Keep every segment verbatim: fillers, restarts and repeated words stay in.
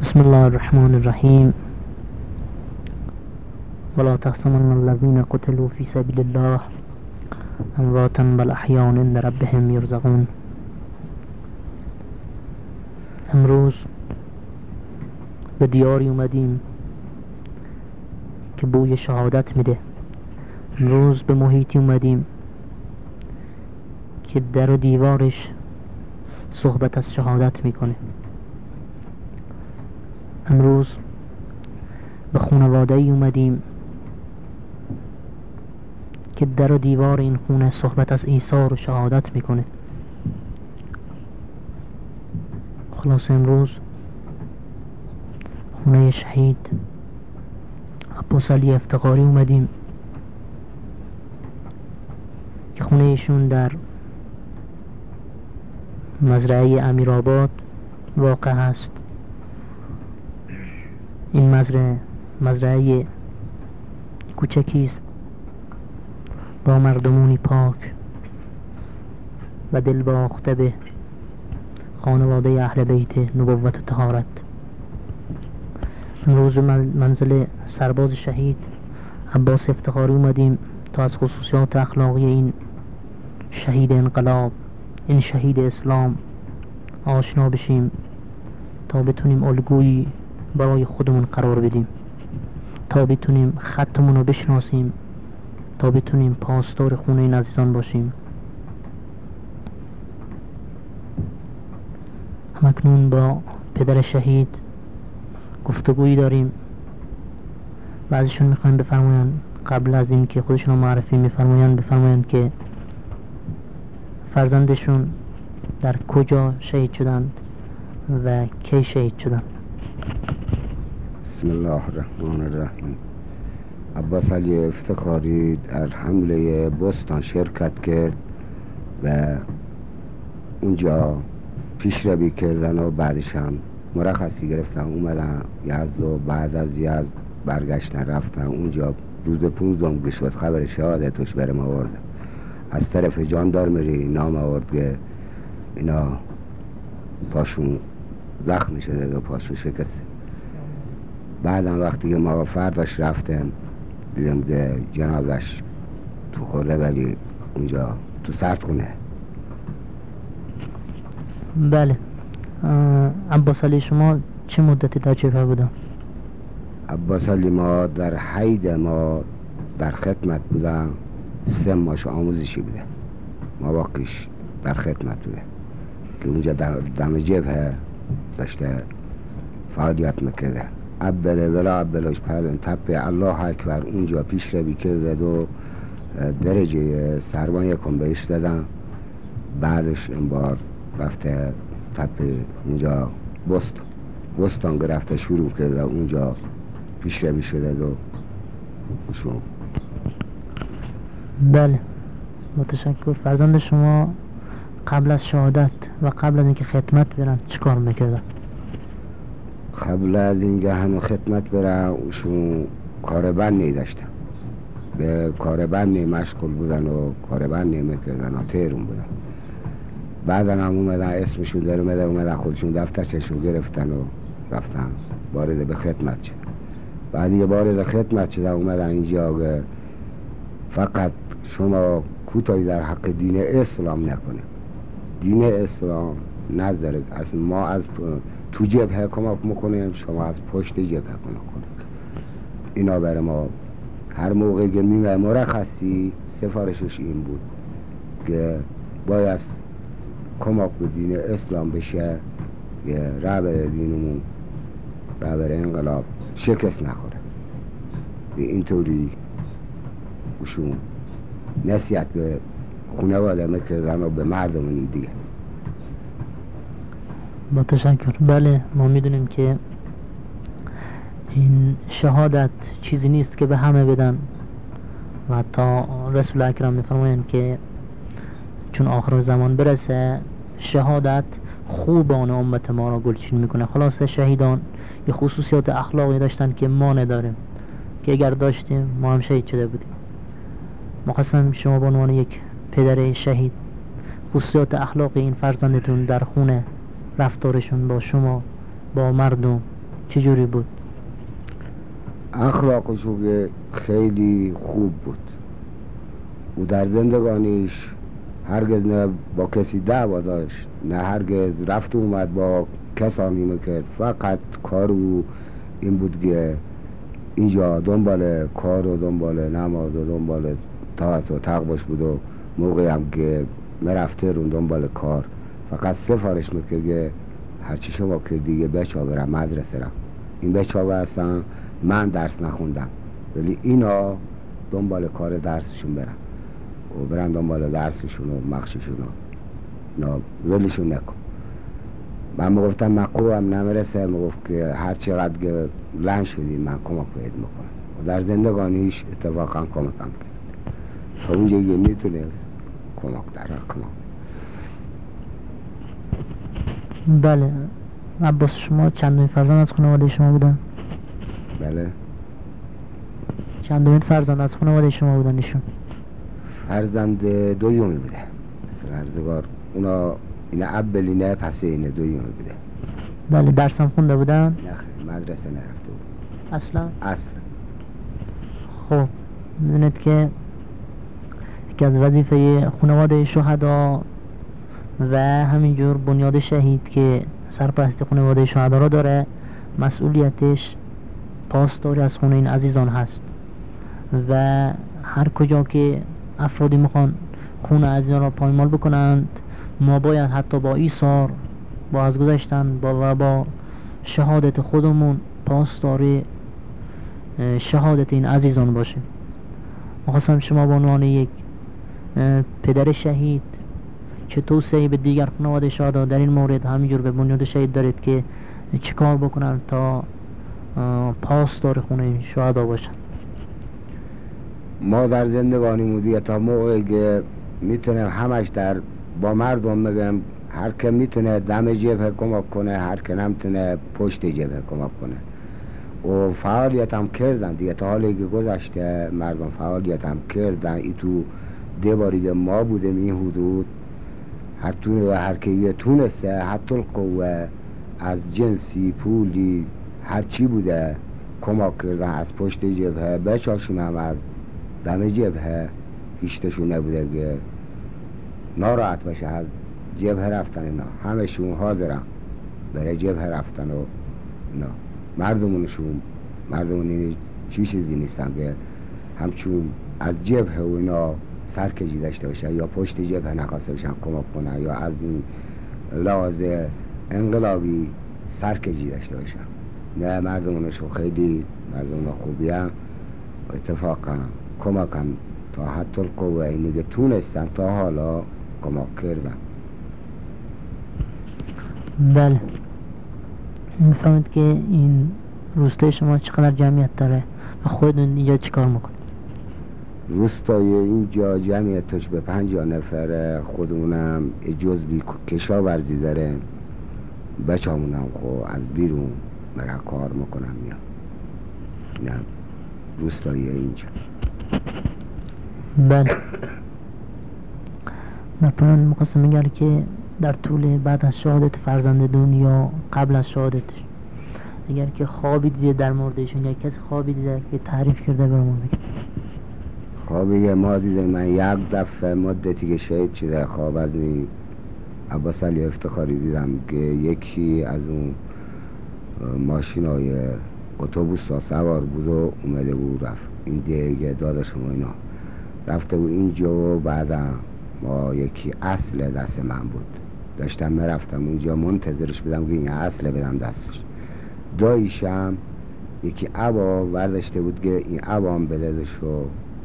بسم الله الرحمن الرحیم. ولا تحسبن الذين قتلوا في سبيل الله امواتا بل احیاء عند ربهم یرزقون. امروز به دیاری اومدیم که بوی شهادت میده. امروز به محیطی اومدیم که در و دیوارش صحبت از شهادت میکنه. امروز به خانواده ای اومدیم که در و دیوار این خونه صحبت از ایثار و شهادت میکنه. خلاص امروز خونه شهید عباس علی افتخاری اومدیم که خونه ایشون در مزرعه امیرآباد واقع هست. این مزرعه مزرعه کوچکی است با مردمونی پاک و دل باخته به خانواده اهل بیت نبوت و طهارت. امروز منزل سرباز شهید عباس افتخاری اومدیم تا از خصوصیات اخلاقی این شهید انقلاب، این شهید اسلام آشنا بشیم تا بتونیم الگویی برای خودمون قرار بدیم، تا بتونیم خطمون رو بشناسیم، تا بتونیم پاسدار خونه این عزیزان باشیم. همکنون با پدر شهید گفتگویی داریم و ازشون میخوایم بفرماین قبل از این که خودشون رو معرفی میفرماین بفرماین که فرزندشون در کجا شهید شدند و کی شهید شدند. بسم الله الرحمن الرحیم. عباس علی افتخاری در حمله بستان شرکت کرد و اونجا پیشروی کردن و بعدش هم مرخصی گرفتن اومدن یزد و بعد از یزد برگشتن رفتن اونجا. روز پونزدهم که شد خبر شهادتش برم آورد. از طرف جاندارمری نام آورد که اینا پاشون زخمی شده و پاشون شکسته. بعدم وقتی که ما فرداش رفتیم دیدم که جنازش تو خورده ولی اونجا تو سردخونه. بله. عباس علی شما چه مدتی در جبهه بودن؟ عباس علی ما در حید ما در خدمت بودن، سه ماش آموزشی بوده. ما واقعیش در خدمت بوده که اونجا دم جبهه داشته فعالیت میکرده. اول ولا اولش پدن تپه الله اکبر اونجا پیش روی کرده و درجه سربان یکم بهش دادن. بعدش این بار رفته تپه اونجا بستان بستان گرفته شروع کرده اونجا پیش روی شده و شو. بله متشکر. فرزند شما قبل از شهادت و قبل از اینکه خدمت برن چی کار میکردن؟ قبل از اینکه همه خدمت برن اوشون کار بنی داشتن، به کار بنی مشغول بودن و کار بنی میکردن و تیرون بودن. بعدا هم اومدن اسمشون در اومده اومدن خودشون دفترچشون گرفتن و رفتن وارد به خدمت شد. بعد یه وارد خدمت شدن اومدن اینجا که فقط شما کوتاهی در حق دین اسلام نکنه. دین اسلام نظره از ما از تو جبهه کمک میکنیم، شما از پشت جبهه کمک کنید. اینا برای ما هر موقع که میمه مرخصی سفارشش این بود که باید کمک به دین اسلام بشه، یه رهبر دینمون رهبر انقلاب شکست نخوره. به اینطوری اوشون نصیحت به خانواده میکردن و به مردم دیگه. با تشکر. بله ما میدونیم که این شهادت چیزی نیست که به همه بدن و حتی رسول اکرم میفرمایند که چون آخر زمان برسه شهادت خوبان امت ما را گلچین میکنه. خلاصه شهیدان یه خصوصیات اخلاقی داشتن که ما نداریم، که اگر داشتیم ما هم شهید شده بودیم. مخواستم شما به عنوان یک پدر شهید خصوصیات اخلاقی این فرزندتون در خونه، رفتارشون با شما، با مردم چجوری بود؟ اخلاقشو که خیلی خوب بود. او در زندگانیش هرگز نه با کسی دعوا داشت، نه هرگز رفت اومد با کسانی میکرد. فقط کار او این بود که اینجا دنبال کار و دنبال نماز و دنبال طاعت و تقواش بود و موقعی هم که مرفته رو دنبال کار فقط سفارش میکرد که هرچی شما که دیگه بچه ها برم مدرسه رم. این بچه ها هستن من درس نخوندم ولی اینا دنبال کار درسشون برن و برن دنبال درسشون و مخششون و ولیشون نکن. من میگفتم من قوام نمیرسه، میگفت که هر چقدر که لنگ شدی من کمک باید میکنم و در زندگانیش اتفاقا کمکم کرد تا اونجا که میتونست کمک در کمک. بله. عباس شما چندمین فرزند از خانواده شما بودن؟ بله. چندمین فرزند از خانواده شما بودن ایشون؟ فرزند دویومی بوده مثل هرزگار. اونا این اولینه پس اینه دویومی بوده. بله. درس هم خونده بودن؟ نه مدرسه نرفته بود اصلا؟ اصلا. خب میدونید که یکی از وظیفه خانواده شهدا و همینجور بنیاد شهید که سرپرستی خانواده شهدا را داره، مسئولیتش پاسداری از خون این عزیزان هست و هر کجا که افرادی میخوان خون عزیزان را پایمال بکنند ما باید حتی با ایثار، با از گذشتن با و با شهادت خودمون پاسداری شهادت این عزیزان باشیم. میخواستم شما به عنوان یک پدر شهید چه توصیه‌ای به دیگر خانواده شهدا در این مورد همینجور به بنیاد شهید دارید که چی کار بکنن تا پاسدار خونه این شهدا باشن؟ ما در زندگانی مودیه تا موقعی که میتونیم همش در با مردم میگم هر که میتونه دم جبهه کمک کنه، هر که نمیتونه پشت جبهه کمک کنه و فعالیت هم کردن دیگه. تا حالی که گذشته مردم فعالیت هم کردن. ای تو دیواری که ما بودیم این حدود هر تونه هر که یه تونسته حتی القوه از جنسی پولی هر چی بوده کمک کردن از پشت جبهه. بچه‌هاشون هم از دم جبهه هیچتشون نبوده که ناراحت باشه از جبهه رفتن. اینا همشون حاضرن برای جبهه رفتن و اینا. مردمونشون مردمون این چی چیزی نیستن که همچون از جبهه و اینا سرکجی داشته باشه یا پشت جبهه نخواسته باشن کمک کنن یا از این لحاظ انقلابی سرکجی داشته باشن. نه مردمونشون خیلی مردمون خوبی هم اتفاقا کمک هم تا حتی القوه اینی که تونستن تا حالا کمک کردن. بله. میفهمید که این روستای شما چقدر جمعیت داره و خودتون اینجا چی کار میکنید؟ روستای اینجا جمعیتش به پنجاه نفر. خودمونم جزبی کشاورزی داره. بچه همونم خب از بیرون برای کار میکنم یا نه روستایی اینجا. بله. در پایان میخواستم بگم که در طول بعد از شهادت فرزند دنیا قبل از شهادتش اگر که خوابی دیده در موردشون یا کسی خوابی دیده که تعریف کرده برامون بگه. خوابی ما دیده من یک دفعه مدتی که شهید شده خواب از این عباس علی افتخاری دیدم که یکی از اون ماشین های اتوبوس ها سوار بود و اومده بود رفت این دیگه داداشم و اینا رفته بود اینجا و بعدا ما یکی اصل دست من بود داشتم میرفتم اونجا منتظرش بدم که این اصل بدم دستش. داییشم یکی عبا ورداشته بود که این عبا هم بدهدش و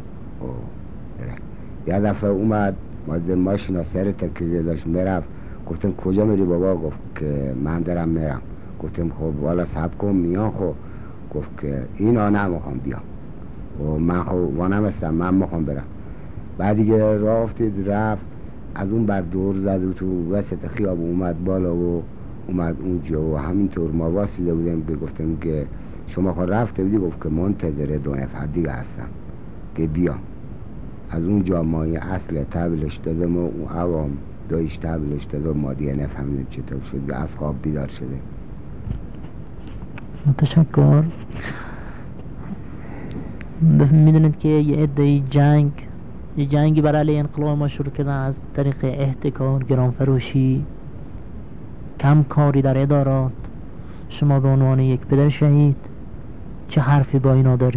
یه دفعه اومد ماده ماشین ها سر تکیه داشت میرفت. گفتم کجا میری بابا؟ گفت که من دارم میرم. گفتم خب والا صبر کن میان. خب گفت که اینا نمیخوام بیام و من خب وانمستم من میخوام برم. بعد دیگه راه افتید رفت از اون بر دور زد و تو وسط خیاب اومد بالا و اومد اونجا و همینطور ما واسیده بودیم که گفتم که شما خود رفته بودی؟ گفت که منتظر دو نفر دیگه هستم که بیام. از اونجا ما یه اصل تبلش دادم و اون عوام دایش تبلش دادم. ما دیگه نفهمیدیم چطور شد از خواب بیدار شده. متشکر. میدونید که یه عده جنگ یه جنگی برای علیه انقلاب ما شروع کردن از طریق احتکار، گرانفروشی، کم کاری در ادارات. شما به عنوان یک پدر شهید چه حرفی با اینا داره؟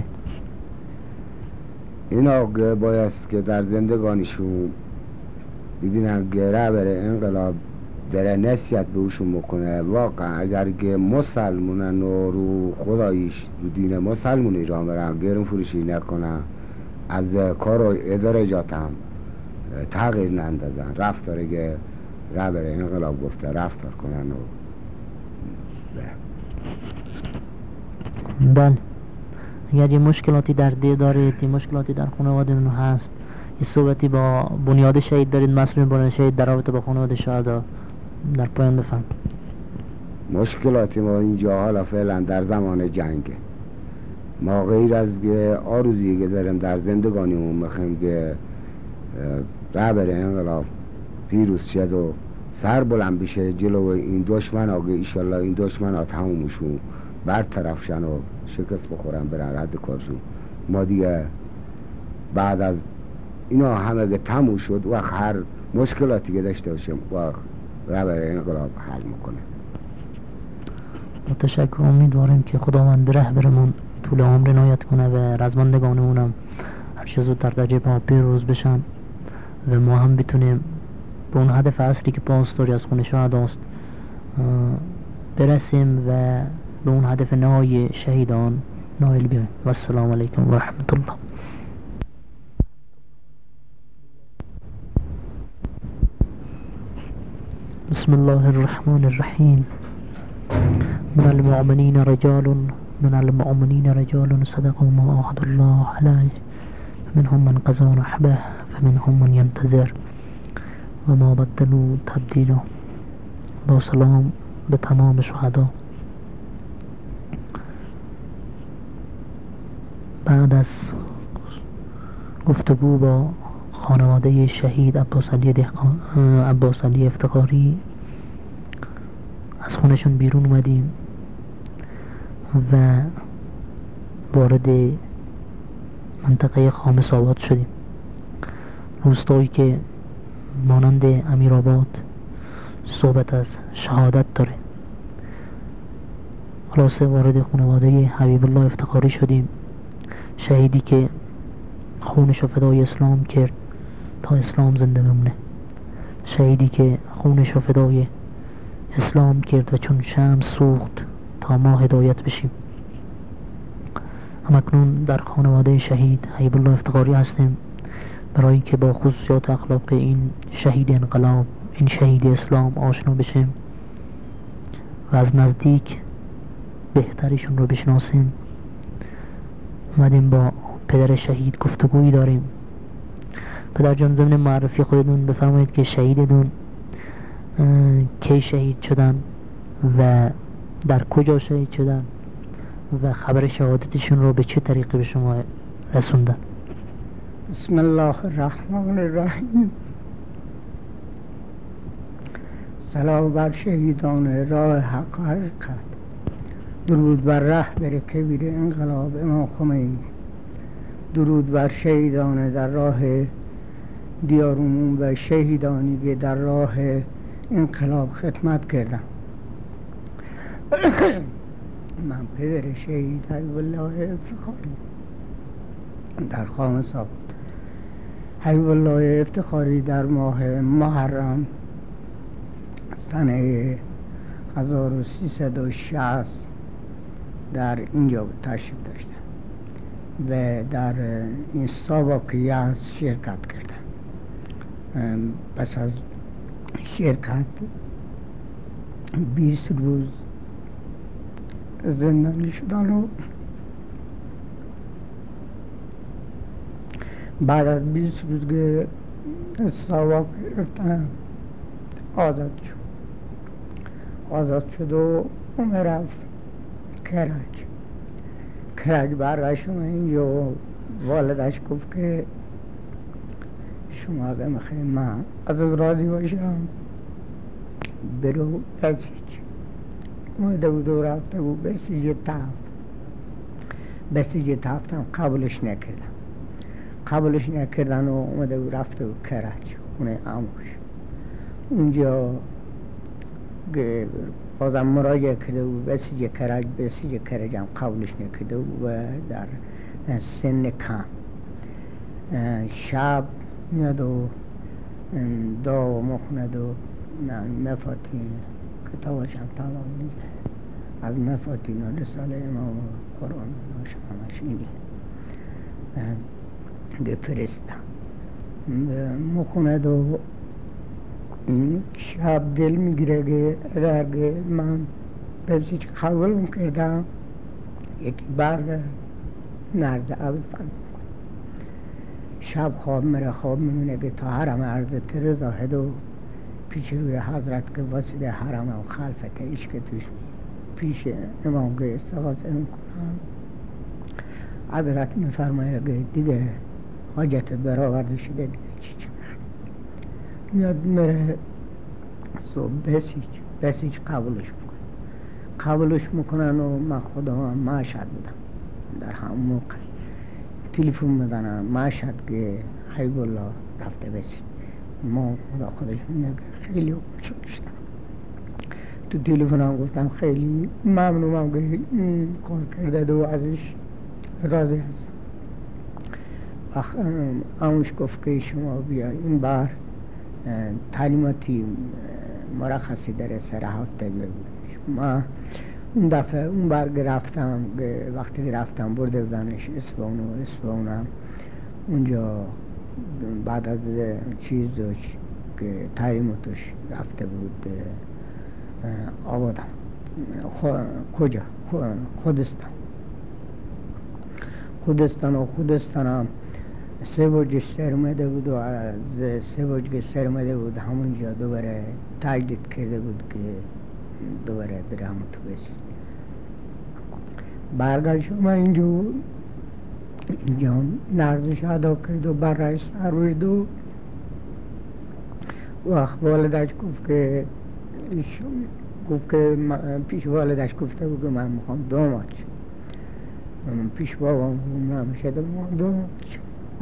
اینا بایست که در زندگانیشون ببینن گره بره انقلاب در نصیحت به اوشون بکنه. واقعا اگر که مسلمونن و رو خداییش رو دین مسلمون ایران برن، گرم فروشی نکنن، از کار و اداره جات هم تغییر نندازن، رفتاره که ره بره انقلاب گفته رفتار کنن و برن. بله، اگر یه مشکلاتی در ده دارید، یه مشکلاتی در خانواده نو هست، یه صحبتی با بنیاد شهید دارید، مسئول بنیاد شهید در رابطه با خانواده شهدا در پایان بفهم. مشکلاتی ما اینجا حالا فعلا در زمان جنگه، ما غیر از که آرزویی که داریم در زندگانیمون میخوایم که راه بره انقلاب پیروز شد و سر بلند بشه جلو این دشمن ها، که ایشالله این دشمن ها تمومشون برطرف شن و شکست بخورن برن رد کارشون. ما دیگه بعد از اینا همه که تموم شد وقت هر مشکلاتی که داشته باشیم وقت راه بره انقلاب حل میکنه. متشکر. امیدواریم که خداوند به رهبرمون طول عمر عنایت کنه و رزمندگانمونم هر چه زودتر در جبهه ها پیروز بشن و ما هم بتونیم به اون هدف اصلی که پاسداری از خون شهداست برسیم و به اون هدف نهایی شهیدان نائل بیاییم. و السلام علیکم و رحمت الله. بسم الله الرحمن الرحیم. من المؤمنین رجال من المؤمنین رجال صدقوا ما عاهدوا الله علیه فمنهم من قضى نحبه فمنهم من ينتظر و ما بدلوا تبدیلا. با سلام به تمام شهدا. بعد از گفتگو با خانواده شهید عباس علی دهقان عباس علی افتخاری از خونشون بیرون اومدیم و وارد منطقه خامس آباد شدیم، روستایی که مانند امیرآباد صحبت از شهادت داره. خلاصه وارد خانواده حبیب الله افتخاری شدیم، شهیدی که خونش رو فدای اسلام کرد تا اسلام زنده بمونه، شهیدی که خونش رو فدای اسلام کرد و چون شمس سوخت تا ما هدایت بشیم. همکنون در خانواده شهید حبیب الله افتخاری هستیم برای که با خصوصیات اخلاق این شهید انقلاب، این شهید اسلام آشنا بشیم و از نزدیک بهترشون رو بشناسیم. اومدیم با پدر شهید گفتگویی داریم. پدر جان، ضمن معرفی خودتون بفرمایید که شهیدتون کی شهید شدن و در کجا شهید شدن و خبر شهادتشون رو به چه طریقی به شما رسوندن؟ بسم الله الرحمن الرحیم. سلام بر شهیدان راه حق و حقیقت. درود بر رهبر کبیر انقلاب امام خمینی. درود بر شهیدان در راه دیارمون و شهیدانی که در راه انقلاب خدمت کردن. من پدر شهید حبیب الله افتخاری در خامس آباد. حبیب الله افتخاری در ماه محرم سنه هزار و سیصد و شصت در اینجا تشریف داشتن و در این سابقیه شرکت کردن. پس از شرکت بیست روز زندانی شدن و بعد از بیست روز که ساواک گرفتن آزاد شد آزاد شد و اون رفت کرج. کرج برگشت اینجا و والدش گفت که شما اگه میخوایی من از راضی باشم برو بسیج. اومده بود و رفته بود بسیج تفت. بسیج تفتم قبولش نکردم قبولش نکردن و اومده بود رفته بود کرج خونه عموش. اونجا بازم مراجعه کرده بود بسیج کرج. بسیج کرج هم قبولش نکرده بود و در سن کم شب میاد و دعا مخوند و مفاتین کتابش هم تمام میگه از مفاتین و رساله امام و قرآن همش میگه بفرستم مخوند و شب دل میگیره که اگر من بسیج قبول میکردم یکی برگ نرده اول فهم شب خواب میره خواب میمونه که تا حرم عرض تر زاهد و پیش روی حضرت که واسد حرم و خلفه که ایش که توش پیش امام که استغاثه میکنم حضرت میفرمایه که دیگه حاجت برآورده شده دیگه چی چی میاد میره صبح بسیج بسیج قبولش میکنه قبولش میکنن و من خودم مشهد بودم در همون موقع تلفن میزنم مشهد که حیب الله رفته بسید ما خدا خودش میگه خیلی خوشحال شدم تو تلفن هم گفتم خیلی ممنونم که این کار کرده و ازش راضی هستم. اموش گفت که شما بیا این بار تعلیماتی مرخصی در سر هفته بود. ما اون دفعه اون برگ رفتم وقتی رفتم برده بودنش اسبان و اسبانم اونجا بعد از چیزش که تعلیماتش رفته بود آبادم خو... کجا خو... خودستان خودستان و خودستانم سه برج سر اومده بود و از سه برج سر اومده بود همونجا دوباره تجدید کرده بود که دوباره برم تو بسی برگشت من اینجا اینجا نرزش ادا کرد و برای سر ورد و وقت والدش گفت که گفت که پیش والدش گفته بود که من میخوام داماد شم پیش بابام نمیشه داماد شم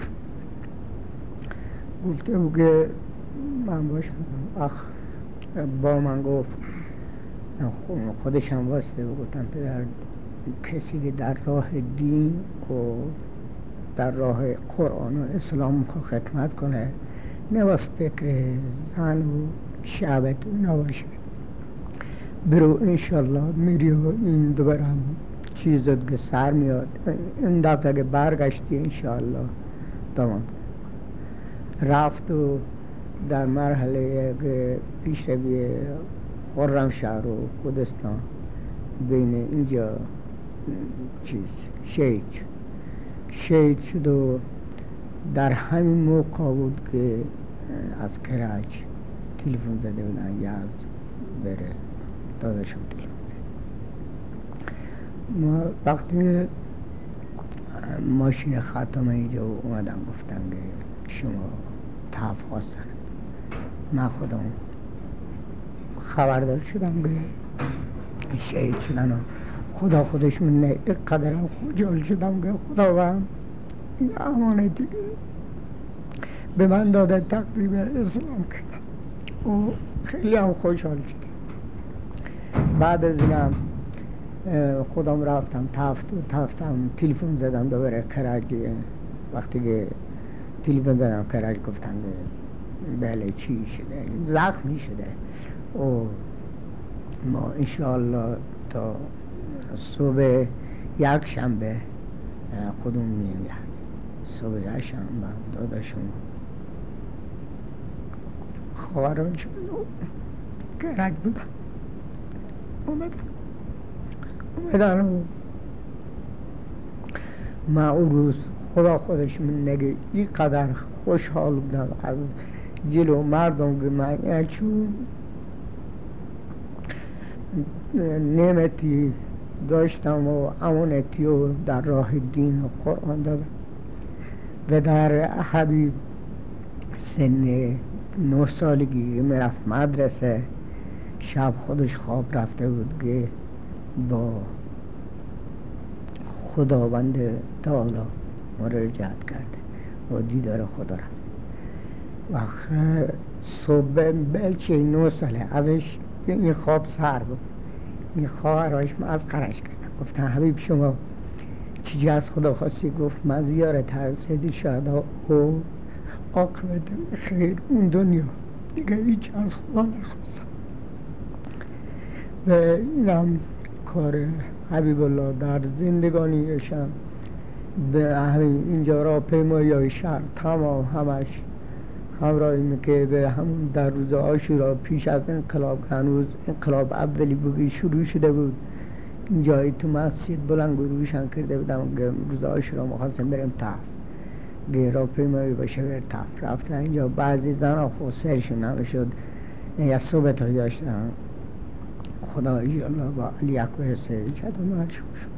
گفته بود که من باش میگم اخ با من گفت خودش هم واسطه گفتم پدر کسی که در راه دین و در راه قرآن و اسلام میخواد خدمت کنه نواس فکر زن و شعبت نباشه برو انشالله میری و این دوباره هم چیزت که سر میاد این دفعه که برگشتی انشالله داماد رفت و در مرحله که پیش روی خرمشهر و خودستان بین اینجا چیز شهید شهید شد و در همین موقع بود که از کرج تلفن زده بودن یزد بره داداشم تلفن زده ما وقتی ماشین ختم اینجا اومدن گفتن که شما تحف خواستن من خودم خبردار شدم که شهید شدن و خدا خودش من قدرم خوشحال شدم که خدا و این امانتی به من داده تقریب اسلام کردم و خیلی هم خوشحال شدم. بعد از اینم خودم رفتم تفت و تفتم تلفن زدم دوباره کرج وقتی که تلفن زدم کرج گفتن که بله چی شده زخمی شده و ما انشاءالله تا صبح یک شنبه خودمون میگیم هست صبح یک شنبه داداشم خواهران شد کرج بودن اومدن اومدن و من اون روز خدا خودش من نگه این قدر خوشحال بودم از جلو مردم که من چون نعمتی داشتم و امانتی و در راه دین و قرآن دادم و در حبیب سن نه سالگی میرفت مدرسه شب خودش خواب رفته بود که با خداوند تعالی مراجعت کرده و دیدار خدا رفت. وقت صبح بچه نه ساله ازش این خواب سر بود. این خواهرش مسخرش کردن، گفتن حبیب شما چیزی از خدا خواستی؟ گفت من زیارت هر سید شهدا و عاقبت خیر اون دنیا، دیگه هیچ از خدا نخواستم. و اینم کار حبیب الله در زندگانیشم به همین اینجا را پیمایی شهر تمام همش همراهی میگه به همون در روز عاشورا پیش از انقلاب، هنوز انقلاب اولی بود شروع شده بود، اینجایی تو مسجد بلند روشن کرده بودم که روز عاشورا می‌خواستیم بریم طرف گیرا پیمایی باشه بر طرف. رفتن اینجا بعضی زن خود سرشون نمیشد، یا صبح تا داشتن خدا ایالله با علی اکبر سید چه دو مشهور شد.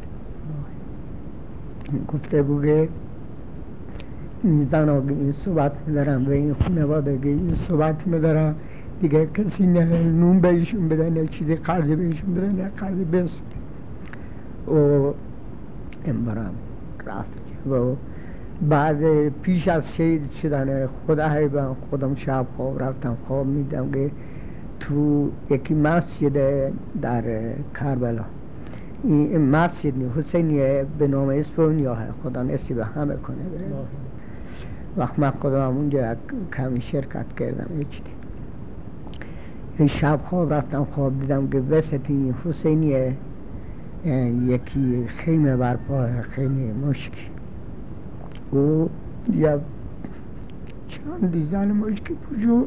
گفته بوده این زن ها این صحبت میدارم و این خانواده این صحبت میدارم، دیگه کسی نه نون بهشون بده نه چیزی قرضی بهشون بده نه قرضی بس. و این برام رفت و بعد پیش از شهید شدن خدا حیبان خودم شب خواب رفتم خواب میدم که تو یکی مسجد در کربلا، این مسجد حسینیه به نام اسپانیا خدا نصیب همه کنه بره. وقت من خودم اونجا کمی شرکت کردم یه چیزی. این شب خواب رفتم خواب دیدم که وسط این حسینیه یکی خیمه برپا، خیمه مشکی و یا چندی زن مشکی پوشو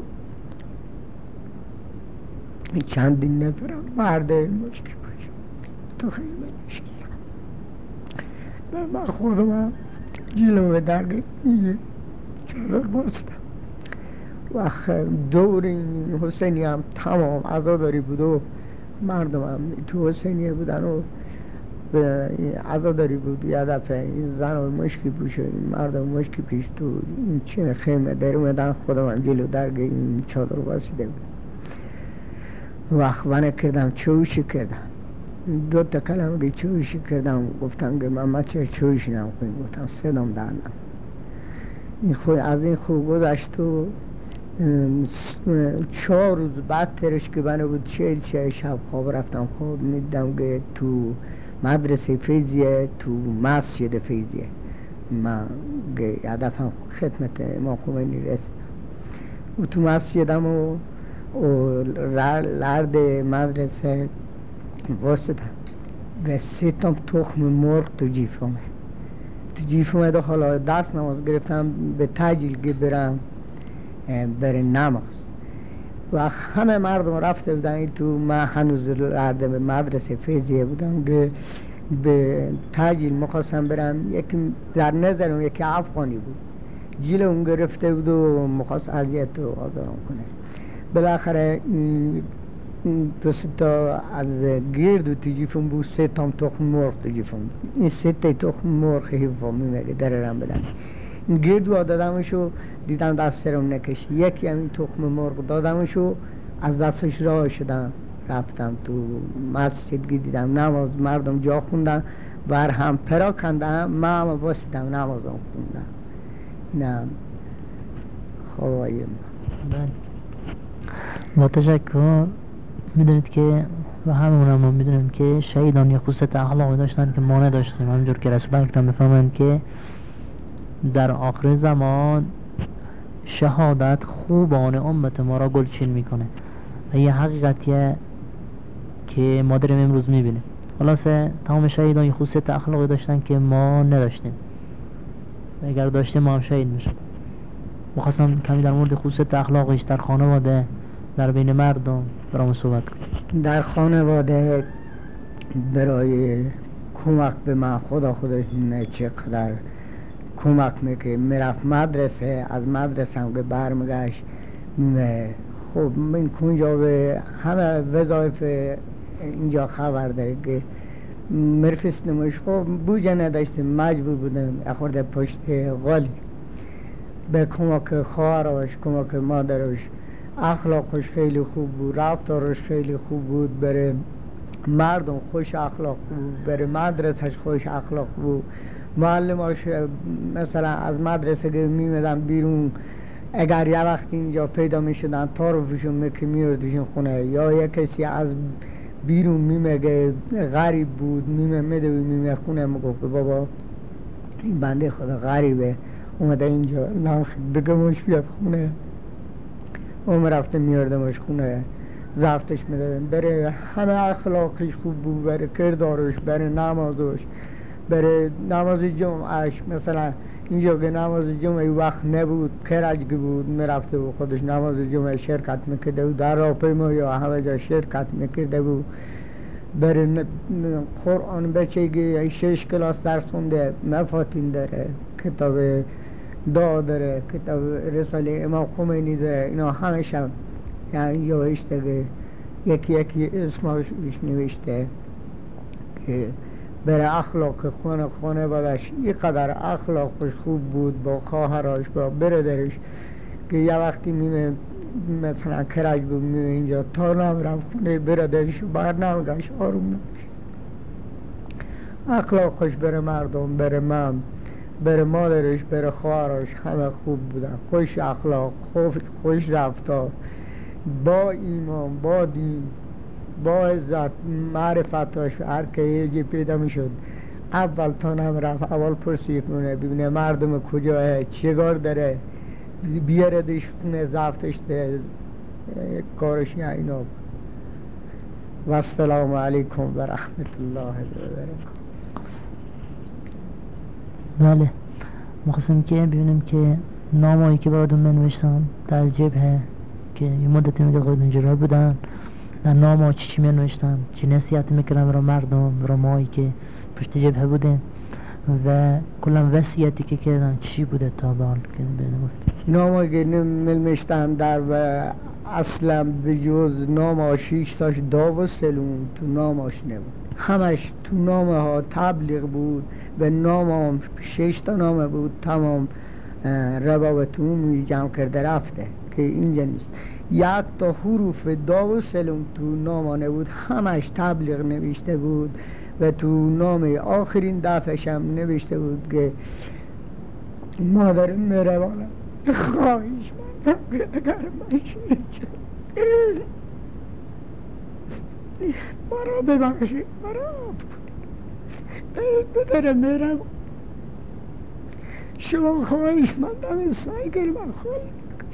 چندی نفرم مرد مشکی پوشو تو خیمه نشستم. من خودم جلوه درگه چادر باستم. وقت دور این حسینی هم تمام عزاداری بود و مردم هم تو حسینیه بودن و عزاداری بود. یه دفعه این زن و مشکی پوش و این مردم مشکی پیش تو این چه خیمه در اومدن، خودم هم جلو درگه این چادر باسیده بود. وقت من کردم چوشی کردم، دو تا کلمه که چوشی کردم گفتن که من چه چوشی نمیکنیم، گفتم صدام در نم. این خود از این خوب گذشت و چهار روز بعد ترش که بنه بود چه چه شب خواب رفتم خواب میدم که تو مدرسه فیضیه تو مسجد فیضیه من هدفم خدمت امام خمینی رسیدم و تو مسجدم و لرد مدرسه واسدم و سه تا تخم مرغ تو جیفمه تو جیفمه دو حالا درس نماز گرفتم به تجلیل که برم بره نماز و همه مردم رفته بودن تو. من هنوز لرد مدرسه فیضیه بودم که به تجلیل مخواستم برم. یکی در نظرم یکی افغانی بود جیل اون گرفته بود و مخواست اذیت و آزارم کنه. بالاخره دو سه تا از گرد و تو جیفم بود، سه تا تخم مرغ تو جیفم بود. این سه تا تخم مرغ حیفا میمگه در رم بدن. این گرد و دادمشو دیدم دست سرم نکشی، یکی همین تخم مرغ دادمشو از دستش راه شدم رفتم تو مسجد دیدم نماز مردم جا خوندن بر هم پرا کندم، من هم واسیدم نمازم خوندم. اینم خوابای من. با تشکر. میدونید که و همون هم, هم میدونیم که شهیدان یه خصوصیت اخلاقی داشتن که ما نداشتیم، همونجور که رسول اکرم میفرمایند که در آخر زمان شهادت خوبان امت ما را گلچین میکنه و یه حقیقتیه که ما داریم امروز میبینیم. خلاصه تمام شهیدان یه خصوصیت اخلاقی داشتن که ما نداشتیم و اگر داشتیم ما هم شهید میشد. بخواستم کمی در مورد خصوصیت اخلاقیش در خانواده در بین مردم برام صحبت کنم. در خانواده برای کمک به من خدا خودش نه چقدر کمک میکنه. میرفت مدرسه، از مدرسه هم که برمیگشت خب من کنجا به همه وظایف اینجا خبر داره که مرفست نموش خب بوجه نداشتیم، مجبور بودم اخورده پشت غالی به کمک خواهرش کمک مادرش. اخلاقش خیلی خوب بود، رفتارش خیلی خوب بود، بره مردم خوش اخلاق بود، بره مدرسهش خوش اخلاق بود، معلماش مثلا از مدرسه که میمدن بیرون اگر یه وقتی اینجا پیدا میشدن تعارفشون میکه میوردشون خونه، یا یه کسی از بیرون میمگه غریب بود میمه میده و میمه خونه میگفت بابا این بنده خدا غریبه اومده اینجا نخ بگمش بیاد خونه، اون رفته میاردمش خونه زفتش میدادن، بره همه اخلاقش خوب بود، بره کردارش، بره نمازش، بره نماز جمعهش. مثلا اینجا که نماز جمعه وقت نبود کرجگی بود میرفته و خودش نماز جمعه شرکت میکرده و در راهپیمایی یا همه جا شرکت میکرده بود. بره قرآن بچگی شش کلاس درس خونده، مفاتین داره، کتاب دعا داره، کتاب رساله امام خمینی داره، اینا همش هم یعنی اینجا نوشته که یکی یکی اسمش نوشته که بره اخلاق خونه خونه بادش اینقدر اخلاقش خوب بود با خواهرش با برادرش که یه وقتی میمه مثلا کرج بود میمه اینجا تا نمیرفت خونه برادرش بر نمیگشت آروم نمیشه. اخلاقش بره مردم، بره من، بره مادرش، بره خواهرش همه خوب بودن، خوش اخلاق، خوش, خوش رفتار، با ایمان، با دین، با عزت، معرفتاش هر که یه جی پیدا میشد اول تا نم رفت اول پرسید کنه ببینه مردم کجاه چیکار داره بیاردش خونه زفتش ده کارش یا اینا. و السلام علیکم و رحمت الله و برکاته. بله مخواستم که ببینم که نامایی که براتون من نوشتم در جبهه که یه مدتی میگه خودتون جبهه بودن، در نامه چی چی می نوشتم، چی نصیحت میکردم برای مردم، برای مایی که پشت جبهه بودیم و کلا وصیتی که کردن چی بوده تا به حال که بگفتیم. نامه که نمیشتم در و اصلا به جز نامه شیش تاش داو و سلون تو نامهش نبود، همش تو نامه ها تبلیغ بود، به نامه شش تا نامه بود تمام روابط عمومی جمع کرده رفته که اینجا نیست. یک تا حروف داو و سلون تو نامه نبود، همش تبلیغ نوشته بود و تو نامه آخرین دفعش هم نوشته بود که مادر مهربانم خواهش مندم که اگر من شهید شدم مرا ببخشید، مرا عفو کنید، پدر مهربان شما خواهش مندم سعی کنید من خواهی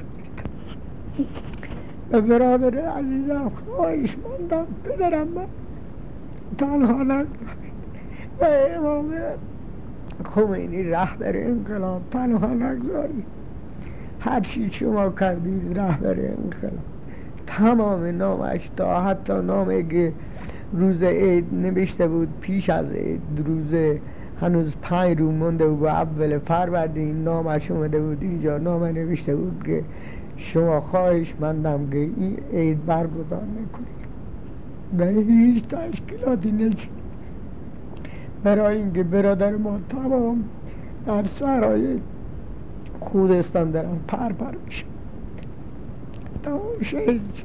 و برادر عزیزم خواهش مندم پدرم من تنها نگذارید و امام خمینی رهبر انقلاب تنها نگذارید، هر چی شما کردید رهبر انقلاب. تمام نامش تا حتی نامه که روز عید نوشته بود پیش از عید، روز هنوز پنج رو مونده و با اول فروردین نامش اومده بود اینجا، نامه نوشته بود که شما خواهش مندم که این عید برگزار نکنید و هیچ تشکیلاتی نچید برای اینکه برادر ما تمام در سرای خودستان دارن پر پر میشه تمام شهید شد.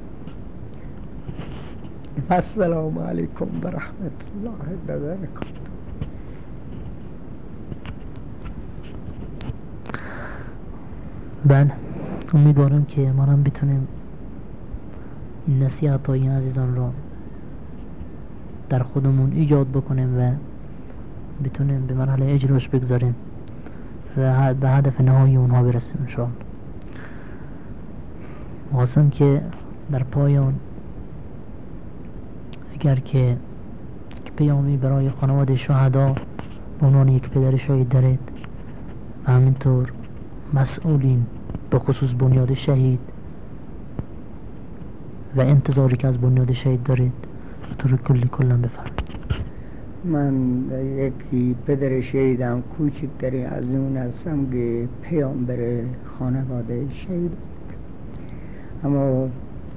السلام علیکم و رحمت الله و برکاته. بله امیدوارم که ما هم بتونیم این نصیحت های این عزیزان را در خودمون ایجاد بکنیم و بتونیم به مرحله اجراش بگذاریم و به هدف نهایی اونها برسیم انشاءالله. خواستم که در پایان اگر که پیامی برای خانواده شهدا به عنوان یک پدر شهید دارید و همینطور مسئولین به خصوص بنیاد شهید و انتظاری که از بنیاد شهید دارید به طور کلی کلا بفرمایید. من یکی پدر شهیدم کوچکترین از اون هستم که پیام بره خانواده شهید، اما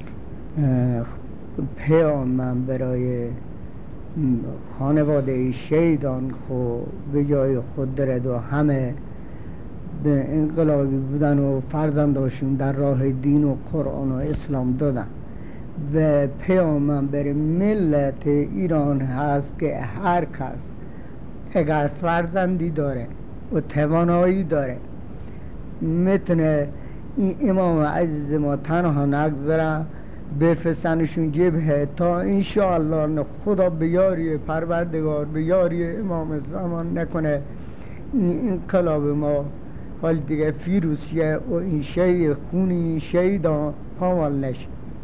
پیام من برای خانواده شهیدان خود به جای خود دارد و همه انقلابی بودن و فرزنداشون در راه دین و قرآن و اسلام دادن و پیامم بر ملت ایران هست که هر کس اگر فرزندی داره و توانایی داره میتونه این امام عزیز ما تنها نگذارن بفرستنشون جبهه تا انشاءالله خدا به یاری پروردگار به یاری امام زمان نکنه این انقلاب ما حال دیگه فیروسیه و این شی خونی شیدان پامال نشه.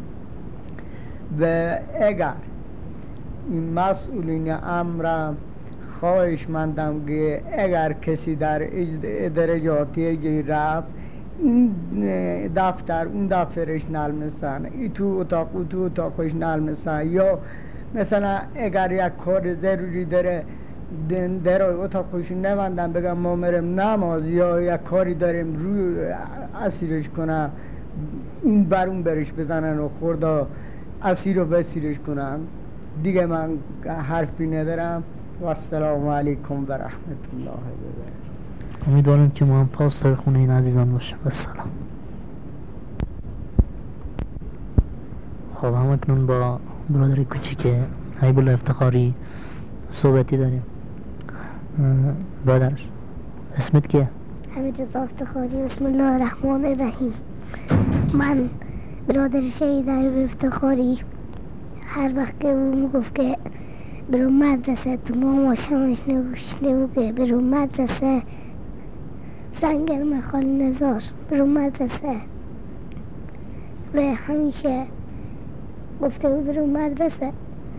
و اگر این مسئولین امر خواهش مندم که اگر کسی در درجاتی جای رفت این دفتر اون دفترش نلمسن ای تو اتاق او تو اتاقش نلمسن، یا مثلا اگر یک کار ضروری داره در اتاقش نبندن بگم ما مرم نماز یا یک کاری داریم روی اسیرش کنن این بر اون برش بزنن و خوردا اسیر رو بسیرش کنن. دیگه من حرفی ندارم و السلام علیکم و رحمت الله و برکاته. امیدوارم که ما هم پاس خونه این عزیزان باشیم. السلام. خب هم اکنون با برادر کوچیک حبیب الله افتخاری صحبتی داریم. برادر اسمت کیه؟ حمید رضا افتخاری. بسم الله الرحمن الرحیم. من برادر شهید حبیب افتخاری هر وقت که اون گفت که برو مدرسه تو ماماشمش نگوشنه که برو مدرسه سنگرم خال نزار برو مدرسه و همیشه گفته بود برو مدرسه.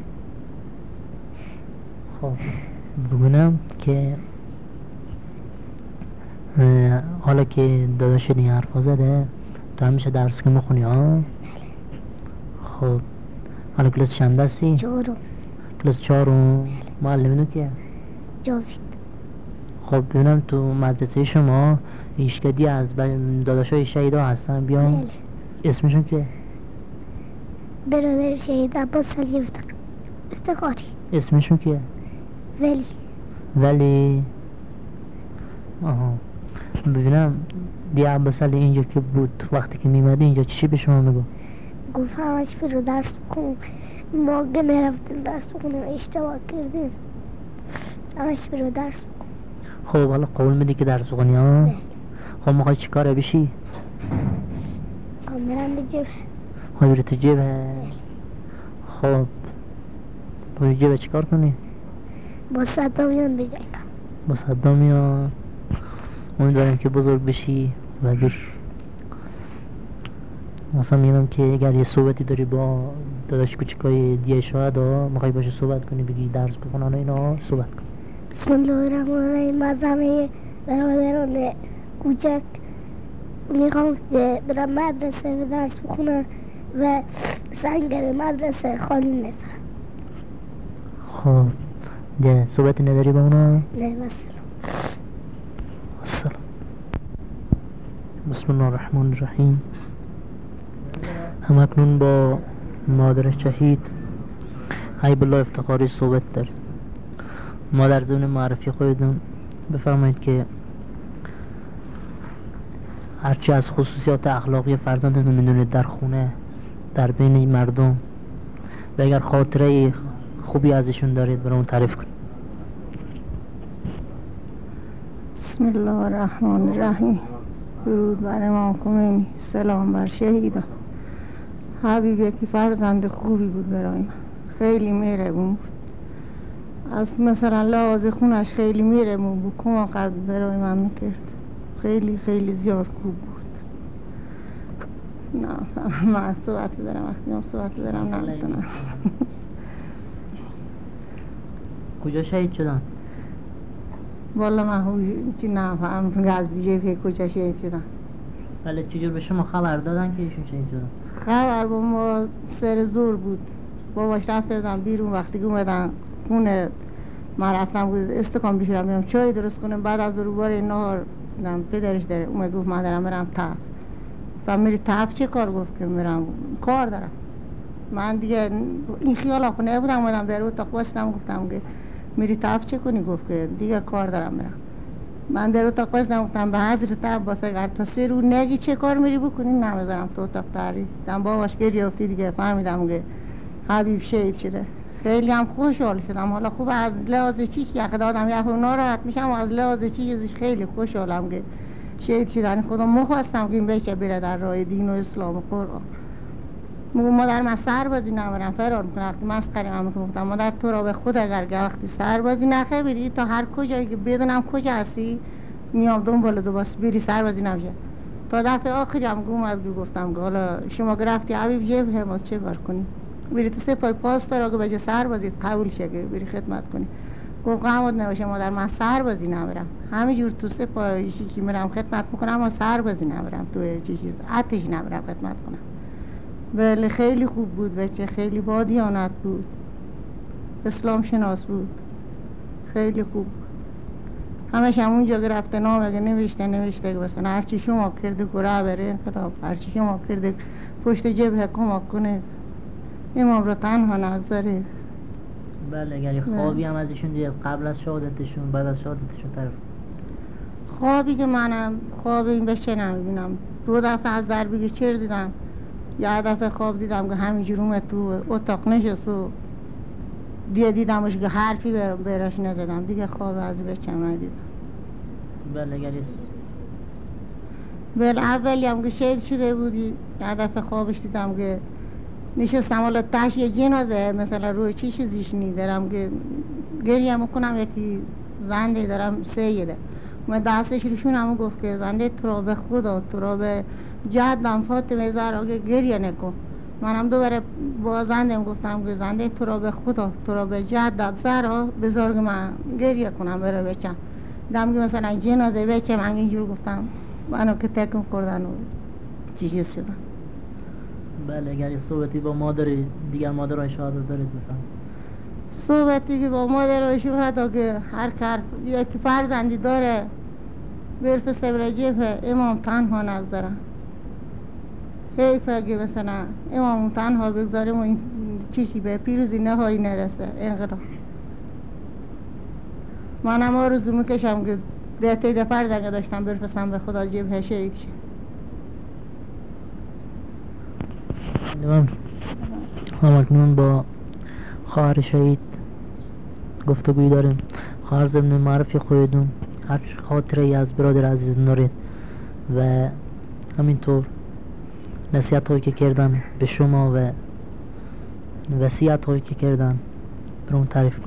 خب بگونم که حالا که داداش این حرفا زده تو همیشه درس که میخونی ها؟ خب حالا کلاس چند هستی؟ چهارم. کلاس چهارم. معلمینو کیه؟ جاوید. خب ببینم تو مدرسه شما ایشکدی از داداشای شهیدا هستن بیان؟ بله. اسمشون کیه؟ برادر شهید عباس علی افتخاری. اسمشون کیه؟ ولی. ولی آها ببینم دی عباس علی اینجا که بود وقتی که میمده اینجا چی به شما میگو؟ گفت همش برو درس بخون، ما که نرفتیم درس بخونیم اشتباه کردیم، همش برو درس بخون. خب حالا قول میدی که درس بخونی ها؟ بله. خب میخوای چی کاره بشی؟ کامرم به جبه. خب بری تو جبه؟ خب بری جبه چی کار کنی؟ با صدامیان بجنگم. با صدامیان. امیدوارم که بزرگ بشی و بری. مثلا میگم که اگر یه صحبتی داری با داداش کوچیکای دیگه شهدا میخوای باشه صحبت کنی بگی درس بخونن و اینا صحبت کن. بسم الله الرحمن الرحیم. از همه برادران کوچک میخوام که برم مدرسه و درس بخونم و سنگر مدرسه خالی نذارم. خب دیگه صحبتی نداری با اونا؟ نه بسلام. السلام. بسم الله الرحمن الرحیم. هم اکنون با مادر شهید حبیب الله افتخاری صحبت داریم. مادر ضمن معرفی خودتون بفرمایید که هرچی از خصوصیات اخلاقی فرزندتون میدونید در خونه در بین مردم و اگر خاطره خوبی ازشون دارید برامون تعریف کنید. بسم الله الرحمن الرحیم. درود بر امام خمینی، سلام بر شهیدان. حبیب یکی فرزند خوبی بود برای من، خیلی مهربون بود. از مثلا لحاظ خونش خیلی مهربون بود، کمک برای من میکرد، خیلی خیلی زیاد خوب بود. نه من صحبت دارم وقتی هم صحبت دارم نمیتونم. کجا شهید شدن؟ والا من چی نفهم از دیگه که کجا شهید شدن. ولی چجور به شما خبر دادن که ایشون شهید شدن؟ خبر با ما سر زور بود، باباش رفته دادم بیرون. وقتی که اومدن خونه من رفتم بود استکان بشورم بیام چای درست کنم. بعد از رو باره نهار پدرش داره اومد گفت من دارم برم تف. گفتم میری تف چه کار؟ گفت که میرم کار دارم. من دیگه این خیال آخونه بودم، اومدم در اتاق باشتم گفتم که میری تف چه کنی؟ گفت که دیگه کار دارم میرم. من در اتاق باشدم گفتم به حضرت عباس اگر تا سه رو نگی چه کار میری بکنی نمیذارم تو اتاق تعریف دم باباش گریه افتی دیگه فهمیدم که حبیب شهید شده. خیلی هم خوشحال شدم. حالا خوب از لحاظ چی که آدم یه ناراحت میشم از لحاظ چی چیزش خیلی خوشحالم که شهید شدن. خدا مخواستم که این بچه بره در راه دین و اسلام و قرآن. میگم مادر من سربازی نمیرم فرار میکنه. وقتی مسخره من گفتم مادر تو را به خود اگر که وقتی سربازی نخه بری تا هر کجایی که بدونم کجا هستی میام دنبال دو باس بری سربازی نمیشه. تا دفعه آخری هم اومد گفتم که حالا شما گرفتی حبیب جبه هم چه کار کنی بری تو سپاه پاسدار اگه بچه سربازی قبول شه که بری خدمت کنی. گفت قهمت نباشه مادر من سربازی نمیرم همینجور تو سپاه که میرم خدمت میکنم اما سربازی نمیرم تو چیز آتش نمیرم خدمت کنم. بله خیلی خوب بود بچه خیلی با دیانت بود اسلام شناس بود خیلی خوب بود. همش همونجا گرفته نام اگه نوشته نوشته که مثلا هرچی شما کرده گراه بره انقلاب هرچی شما کرده پشت جبهه کمک کنه امام رو تنها نگذاره. بله اگر خوابی هم ازشون دید قبل از شهادتشون بعد از شهادتشون طرف خوابی که منم خواب این بچه نمیبینم. دو دفعه از دربیگه چر دیدم یه دفعه خواب دیدم که همینجور اومد تو اتاق نشست و دیگه دیدمش که حرفی براش نزدم دیگه خواب از بچه ندیدم. بله اگر بله اولی هم که شهید شده بودی یه دفعه خوابش دیدم که نشستم حالا تش یه جنازه مثلا روی چی چیزیش نیدارم که گریه میکنم یکی زنده دارم سیده من دستش روشون همون گفت که زنده تو را به خدا تو را به جدم فاطمه زهرا که گریه نکن. منم دوباره با زندم گفتم که زنده تو را به خدا تو را به جدت زهرا بذار که من گریه کنم برای بچم. دم که مثلا جنازه بچه من اینجور گفتم منو که تکم خوردن و چیز شدم. بله اگر یه صحبتی با مادر دیگر مادرهای شهادت دارید بفهم. صحبتی که با مادرهای شهادت که هر کار یکی فرزندی داره برف صبر جبه امام تنها نگذارم. حیفه که مثلا امام تنها بگذاریم و این چیزی به پیروزی نهایی نرسه انقلاب. منم آرزو میکشم که ده تیده فرزنگ داشتم برفسم به خدا جبه شهید شه. من همکنون با خواهر شهید گفتگوی داریم. خواهر ضمن معرفی خودتون هر خاطره ای از برادر عزیز دارید و همینطور نصیحت هایی که کردن به شما و وصیت هایی که کردن برام تعریف کن.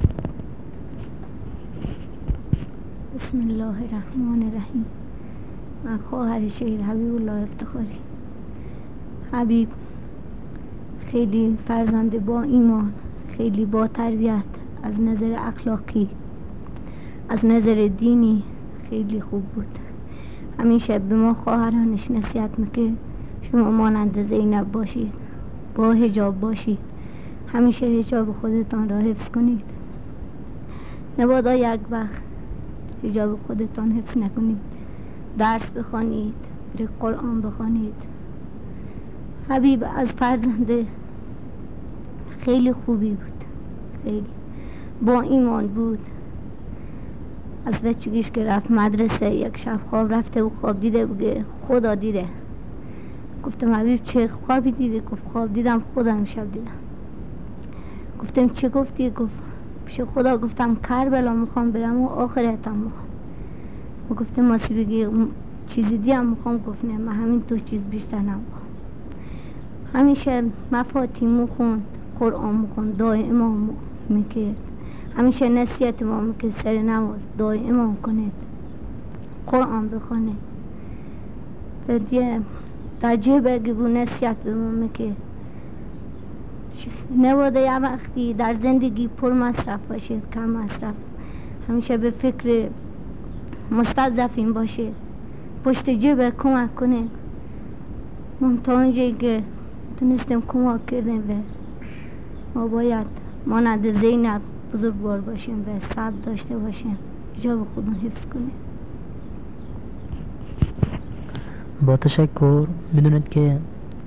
بسم الله الرحمن الرحیم. من خواهر شهید حبیب الله افتخاری. حبیب خیلی فرزند با ایمان خیلی با تربیت از نظر اخلاقی از نظر دینی خیلی خوب بود. همیشه به ما خواهرانش نصیحت میکنه شما مانند زینب باشید با حجاب باشید همیشه حجاب خودتان را حفظ کنید نبادا یک وقت حجاب خودتان حفظ نکنید درس بخوانید قرآن بخوانید. حبیب از فرزند خیلی خوبی بود خیلی با ایمان بود. از بچگیش که رفت مدرسه یک شب خواب رفته و خواب دیده بگه خدا دیده. گفتم حبیب چه خوابی دیده؟ گفت خواب دیدم خدا امشب دیدم. گفتم چه گفتی؟ گفت پیش خدا. گفتم کربلا میخوام برم و آخرتم میخوام. و گفتم ماسی بگی چیزی دیم میخوام. گفت نه من همین تو چیز بیشتر نمیخوام. همیشه مفاتیح میخوند قرآن میخوند دعای امام میکرد. همیشه نصیحت ما میکرد سر نماز دعای امام کنید قرآن بخونه. دیگه در جبه گبو نصیحت به ما میکرد نباده یه وقتی در زندگی پر مصرف باشید کم مصرف. همیشه به فکر مستضعفین باشه پشت جبه کمک کنه. من تا اونجایی که تونستیم کمک کردیم و ما باید مانند زینب بزرگوار باشیم و صبر داشته باشیم حجاب خودمون حفظ کنیم. با تشکر. میدونید که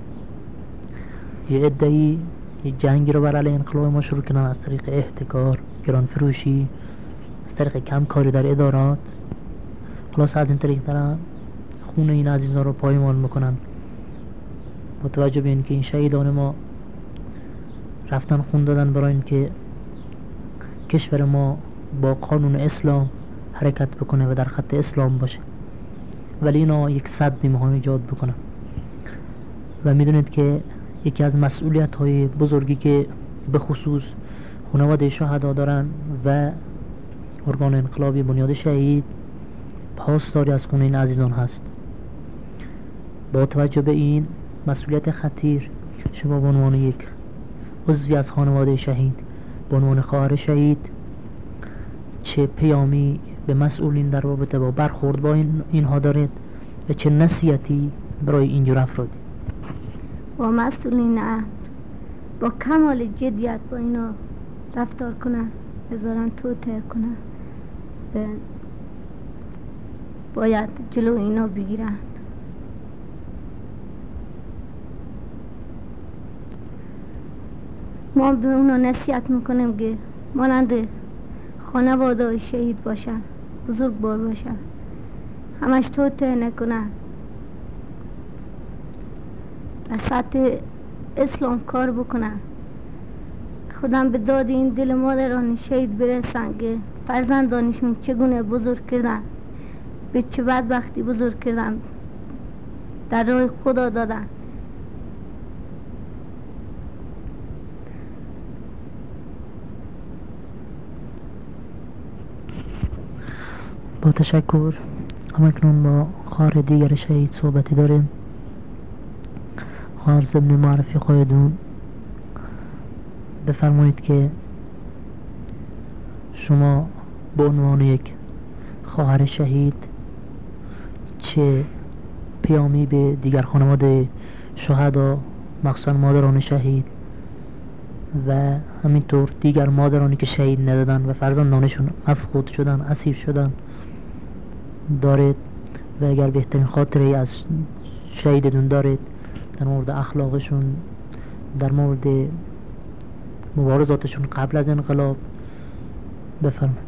یه عده‌ای یه جنگی رو بر علیه انقلاب ما شروع کردن از طریق احتکار گران فروشی از طریق کم کاری در ادارات خلاص از این طریق دارن خون این عزیزان رو پایمال میکنن. با توجه به اینکه این شهیدان ما رفتن خون دادن برای اینکه کشور ما با قانون اسلام حرکت بکنه و در خط اسلام باشه، ولی اینا یک صدی میخوان ایجاد بکنن. و میدونید که یکی از مسئولیت های بزرگی که به خصوص خانواده شهدا دارن و ارگان انقلابی بنیاد شهید پاسداری از خون این عزیزان هست. با توجه به این مسئولیت خطیر، شما به عنوان یک عضوی از خانواده شهید، به عنوان خواهر شهید، چه پیامی به مسئولین در رابطه با برخورد با این اینها دارید و چه نصیحتی برای اینجور افرادی؟ با مسئولین امر با کمال جدیت با اینا رفتار کنن، بذارن توطئه کنن و باید جلو اینا بگیرن. ما به اونا نصیحت میکنیم که مانند خانواده شهید باشن، بزرگوار باشن، همش توطئه نکنن، در سطح اسلام کار بکنن. خودم به داد این دل مادران شهید برسن که فرزندانشون چگونه بزرگ کردن، به چه بدبختی بزرگ کردن، در راه خدا دادن. با تشکر. همکنون با خواهر دیگر شهید صحبتی داریم. خواهر ضمن معرفی خودتون بفرمایید که شما به عنوان یک خواهر شهید چه پیامی به دیگر خانواده شهدا، مخصوصا مادران شهید و همینطور دیگر مادرانی که شهید ندادن و فرزندانشون مفقود شدن، اسیر شدن دارید؟ و اگر بهترین خاطره از شهیدتون دارید در مورد اخلاقشون، در مورد مبارزاتشون قبل از انقلاب، بفرمایید.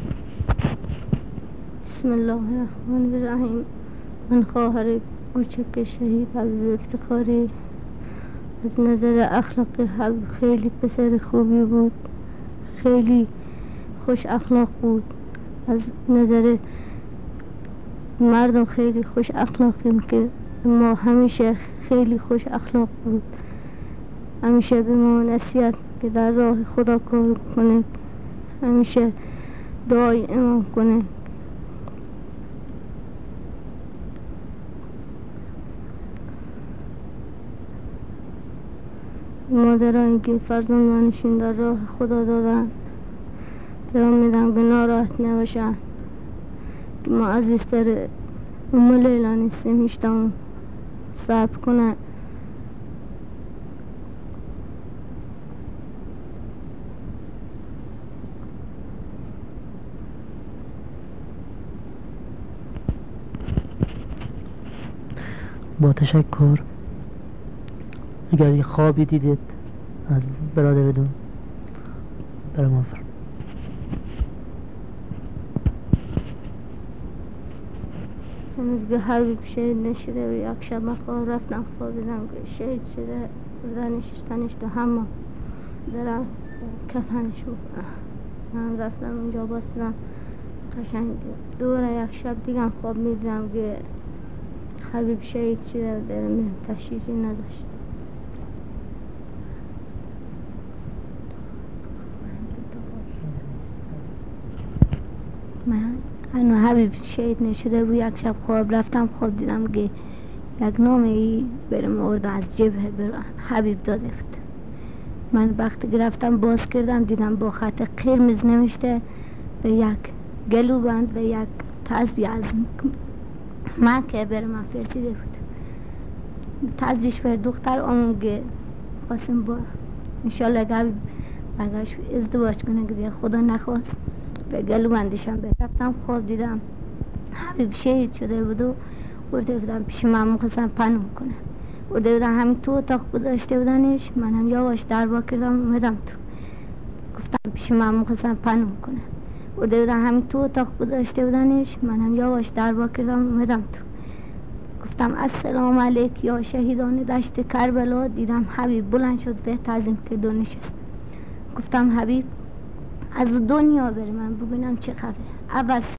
بسم الله الرحمن الرحیم. من خواهر کوچک شهید حبیب افتخاری. از نظر اخلاقی حبیب خیلی پسر خوبی بود، خیلی خوش اخلاق بود. از نظر مردم خیلی خوش اخلاقیم که ما همیشه خیلی خوش اخلاق بود. همیشه به ما نصیحت که در راه خدا کار کنه، همیشه دعای امام کنه. مادرانی که فرزندانشون در راه خدا دادن پیام میدم که ناراحت نباشن، که ما عزیزتر ام لیلا نیستیم، هیچتامون صبر کنن. با تشکر. اگر یه خوابی دیدید از برادرتون برای ما فرمایید. هنوز که حبیب شهید نشده و یک شب من خواب رفتم خوابیدم که شهید شده، بردنش تنش تو همه دارم کفنش بکنم. من رفتم اونجا بستم قشنگ دوره یک شب دیگه خواب میدیدم که حبیب شهید شده و دارم تشریفی نذاشت. من هنو حبیب شهید نشده بود، یک شب خواب رفتم خواب دیدم که یک نامه ای بر مورد از جبهه بر حبیب داده بود. من وقتی که رفتم باز کردم دیدم با خط قرمز نوشته به یک گلو بند و یک تسبیح از مکه بر من فرستیده بود. تسبیحش بر دختر اون که قسم با انشالله که حبیب برگشت ازدواج کنه که دیگه خدا نخواست به گلو بندشم رفتم خواب دیدم حبیب شهید شده بود و برده بودم پیش من مخواستم پناه کنه. برده بودن همین تو اتاق گذاشته بودنش، منم یواش در با کردم اومدم تو، گفتم پیش من مخواستم پناه کنه. بوده بودن همین تو اتاق گذاشته بودنش. منم یواش در با کردم اومدم تو، گفتم السلام علیک یا شهیدان دشت کربلا. دیدم حبیب بلند شد و تعظیم کرد و نشست. گفتم حبیب از دنیا بره من ببینم چه خبره. اول